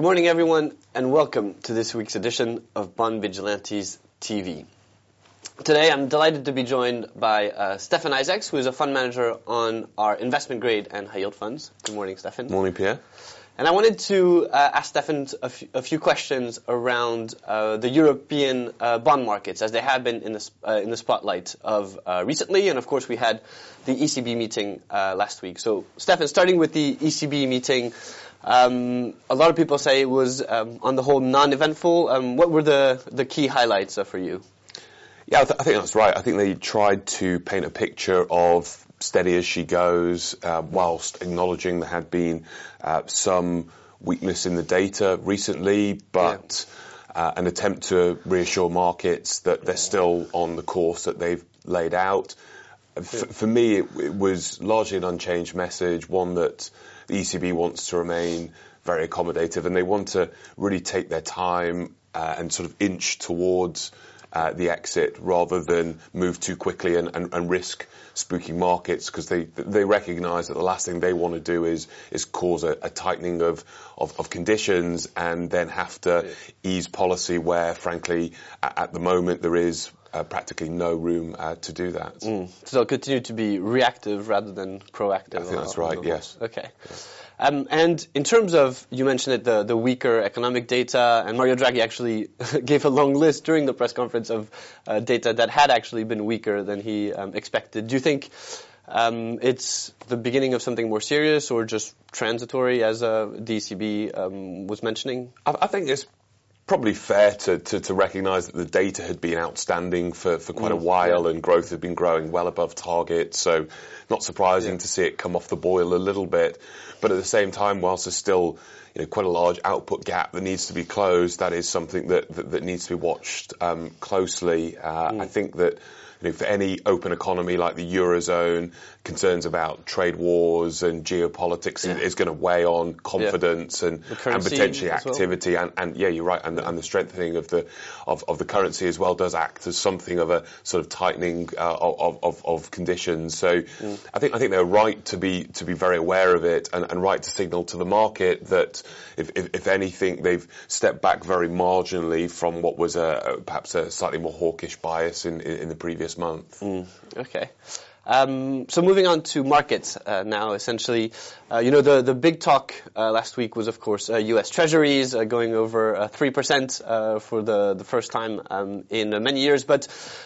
Good morning, everyone, and welcome to this week's edition of Bond Vigilantes TV. Today, I'm delighted to be joined by Stefan Isaacs, who is a fund manager on our investment grade and high yield funds. Good morning, Stefan. Morning, Pierre. And I wanted to ask Stefan a few questions around the European bond markets, as they have been in the spotlight of recently. And of course, we had the ECB meeting last week. So, Stefan, starting with the ECB meeting, a lot of people say it was, on the whole, non-eventful. What were the key highlights for you? Yeah, I think that's right. I think they tried to paint a picture of steady as she goes, whilst acknowledging there had been some weakness in the data recently, but an attempt to reassure markets that they're still on the course that they've laid out. For me, it was largely an unchanged message, one that the ECB wants to remain very accommodative, and they want to really take their time and sort of inch towards the exit rather than move too quickly and risk spooking markets, because they recognise that the last thing they want to do is cause a tightening of conditions and then have to ease policy where, frankly, at the moment there is practically no room to do that. So they'll continue to be reactive rather than proactive. I think that's right, yes. Okay. And in terms of, you mentioned it, the weaker economic data, and Mario Draghi actually gave a long list during the press conference of data that had actually been weaker than he expected. Do you think it's the beginning of something more serious or just transitory, as the ECB was mentioning? I think it's probably fair to recognise that the data had been outstanding for quite a while, and growth had been growing well above target, so not surprising to see it come off the boil a little bit. But at the same time, whilst there's still quite a large output gap that needs to be closed, that is something that needs to be watched closely. I think that for any open economy like the Eurozone, concerns about trade wars and geopolitics is going to weigh on confidence and potentially activity. Well. And you're right. And the strengthening of the currency as well does act as something of a sort of tightening of conditions. So I think they're right to be very aware of it and right to signal to the market that if anything, they've stepped back very marginally from what was perhaps a slightly more hawkish bias in the previous month. Okay. So moving on to markets now, essentially, the big talk last week was, of course, U.S. Treasuries going over 3% for the first time in many years. But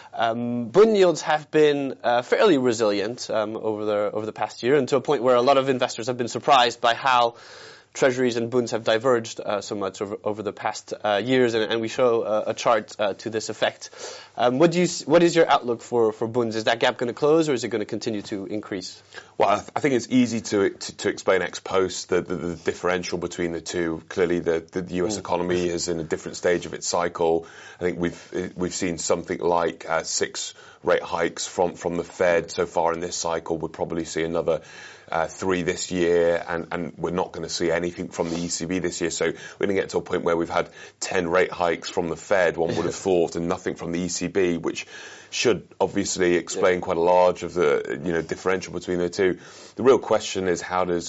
bond yields have been fairly resilient over the past year, and to a point where a lot of investors have been surprised by how Treasuries and bonds have diverged so much over the past years, and we show a chart to this effect. What is your outlook for bonds? Is that gap going to close, or is it going to continue to increase? Well, I think it's easy to explain ex post the differential between the two. Clearly, the U.S. economy is in a different stage of its cycle. I think we've seen something like 6 rate hikes from the Fed so far in this cycle. We'll probably see another 3 this year, and we're not going to see anything from the ECB this year. So we're going to get to a point where we've had 10 rate hikes from the Fed, one would have thought, and nothing from the ECB, which should obviously explain quite a large of the differential between the two. The real question is how does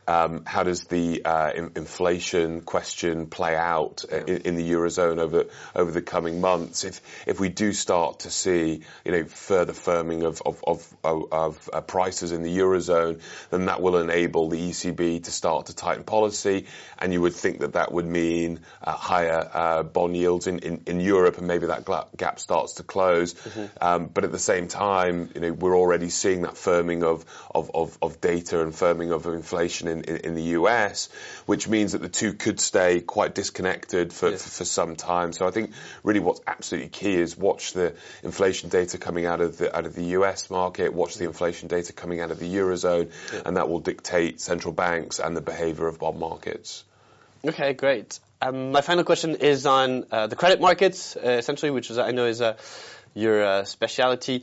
the inflation question play out in the Eurozone over the coming months? If we do start to see further firming of prices in the Eurozone, then that will enable the ECB to start to tighten policy, and you would think that would mean higher bond yields in Europe, and maybe that gap starts to close. But at the same time, we're already seeing that firming of data and firming of inflation in the US, which means that the two could stay quite disconnected for some time. So I think really what's absolutely key is watch the inflation data coming out of the US market, watch the inflation data coming out of the Eurozone, and that will dictate central banks and the behavior of bond markets. Okay, great. My final question is on the credit markets, essentially, which I know is your specialty.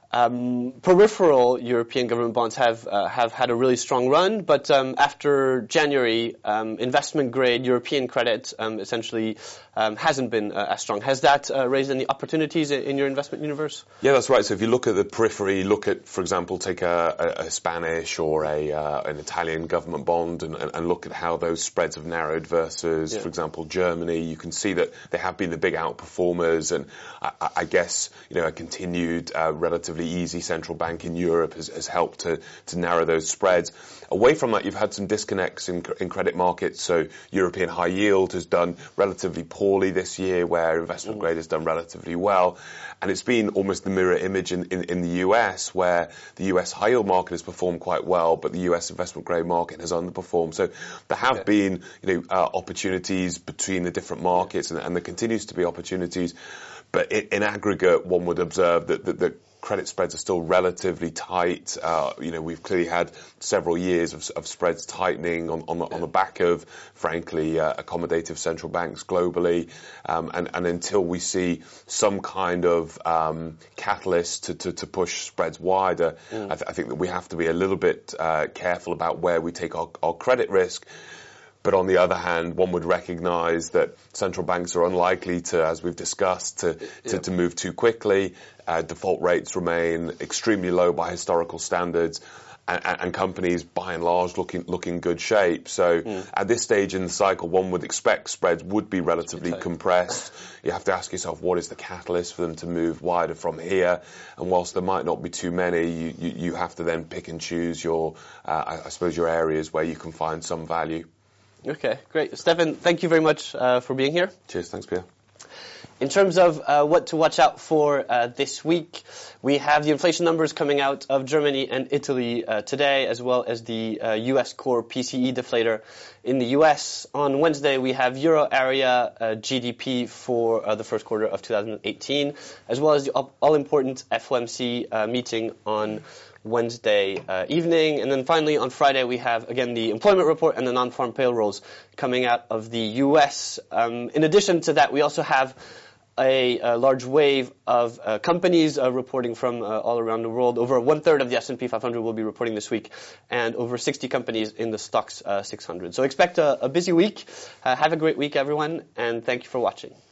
Peripheral European government bonds have had a really strong run, but after January, investment-grade European credit essentially hasn't been as strong. Has that raised any opportunities in your investment universe? Yeah, that's right. So if you look at the periphery, look at, for example, take a Spanish or an Italian government bond and look at how those spreads have narrowed versus, for example, Germany, you can see that they have been the big outperformers, and I guess, a continued relatively easy central bank in Europe has helped to narrow those spreads. Away from that, you've had some disconnects in credit markets. So European high yield has done relatively poorly this year, where investment grade has done relatively well. And it's been almost the mirror image in the US, where the US high yield market has performed quite well, but the US investment grade market has underperformed. So there have been, opportunities between the different markets, and there continues to be opportunities. But in aggregate, one would observe that the credit spreads are still relatively tight. We've clearly had several years of spreads tightening on the back of, frankly, accommodative central banks globally. And until we see some kind of catalyst to push spreads wider, I think that we have to be a little bit careful about where we take our credit risk. But on the other hand, one would recognize that central banks are unlikely to, as we've discussed, to move too quickly. Default rates remain extremely low by historical standards, and companies, by and large, look in good shape. So at this stage in the cycle, one would expect spreads would be relatively compressed. You have to ask yourself, what is the catalyst for them to move wider from here? And whilst there might not be too many, you have to then pick and choose your areas where you can find some value. Okay, great. Stefan, thank you very much for being here. Cheers. Thanks, Pierre. In terms of what to watch out for this week, we have the inflation numbers coming out of Germany and Italy today, as well as the U.S. core PCE deflator in the U.S. On Wednesday, we have Euro area GDP for the first quarter of 2018, as well as the all-important FOMC meeting on Wednesday evening. And then finally, on Friday, we have, again, the employment report and the non-farm payrolls coming out of the U.S. In addition to that, we also have a large wave of companies reporting from all around the world. Over 1/3 of the S&P 500 will be reporting this week, and over 60 companies in the Stoxx 600. So expect a busy week. Have a great week, everyone, and thank you for watching.